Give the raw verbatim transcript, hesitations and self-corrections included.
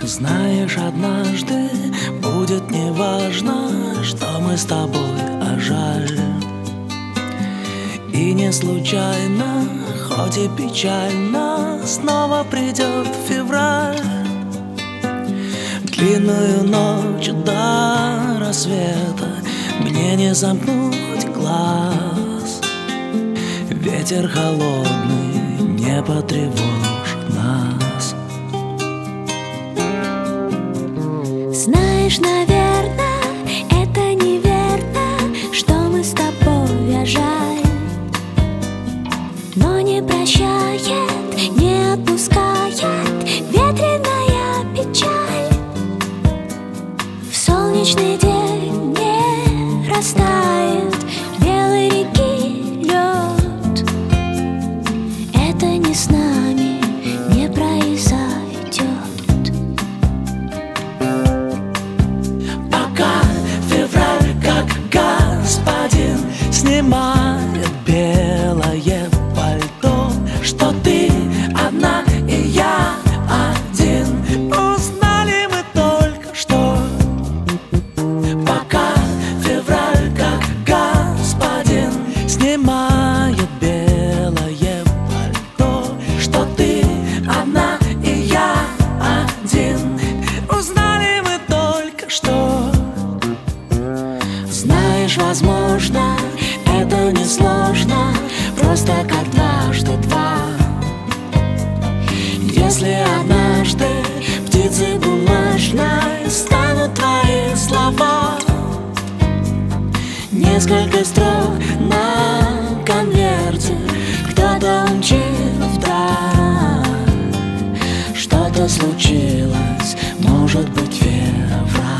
Знаешь, однажды будет неважно, что мы с тобой, а жаль. И не случайно, хоть и печально, снова придет февраль. Длинную ночь до рассвета мне не замкнуть глаз. Ветер холодный не потревожит нас. Знаешь, наверное, это неверно, что мы с тобой, а жаль. Но не прощает, не отпускает ветреная печаль. В солнечный день не растает белой реки лед. Это не с нами не произойдет. Пока февраль, как господин, снимает белое пальто, что ты одна и я один. Узнали мы только что. Пока февраль, как господин, снимает белое пальто, что ты одна и я один. Узнали мы только что. Знаешь, возможно, это несложно, просто как дважды два. Если однажды птицей бумажной станут твои слова, несколько строк на конверте кто-то умчит вдаль. Что-то случилось, может быть, февраль.